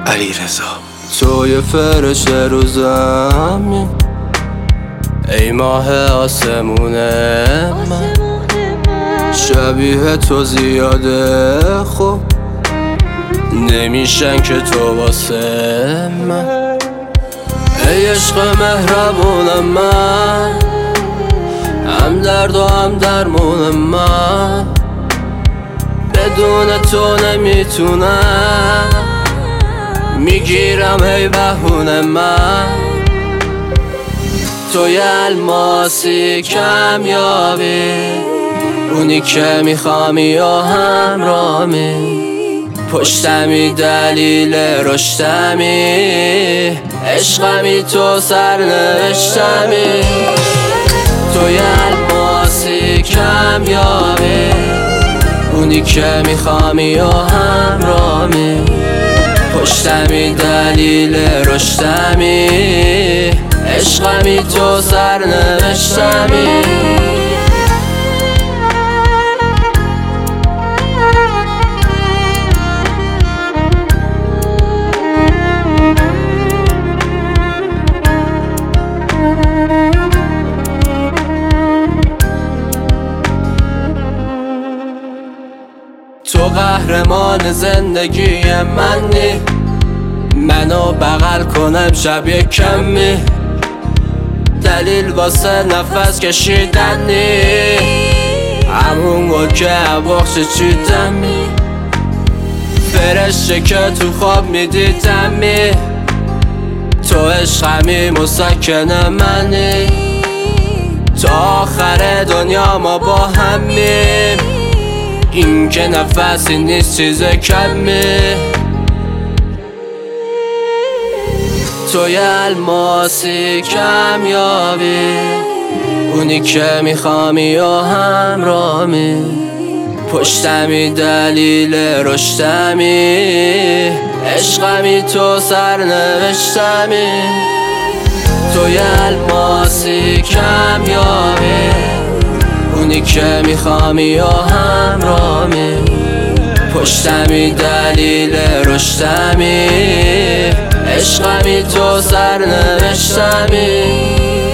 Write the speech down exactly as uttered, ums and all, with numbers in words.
علیرضا. توی فرشته رو زمین، ای ماه آسمون من، شبیه تو زیاده خوب نمیشن که تو واسه من. ای عشق مهربون من، هم درد و هم درمون من، بدون تو نمیتونم، میگیرم هی بهونه من. توی الماسی کمیابی، اونی که میخوامی یا همرامی، پشتمی دلیل رشدمی، عشقمی تو سرنوشتمی. توی الماسی کمیابی، اونی که میخوامی یا همرامی، پشتمی دلیل رشدمی، عشقمی تو سرنوشتمی. تو قهرمان زندگی منی، منو بغل کنم شب یک کمی، دلیل واسه نفس کشیدنی، همون گل که بخش چیدمی، فرشته که تو خواب میدیدمی. تو عشقمی مسکن منی، تا آخر دنیا ما با همیم، این که نفسی نیست چیز کمی. توی الماسی کمیابی، اونی که میخوامی یا همرامی، پشتمی دلیل رشدمی، عشقمی تو سرنوشتمی. توی الماسی کمیابی، اونی که میخوامی یا همرامی، پشتمی دلیل رشدمی، عشقمی تو سرنوشتمی.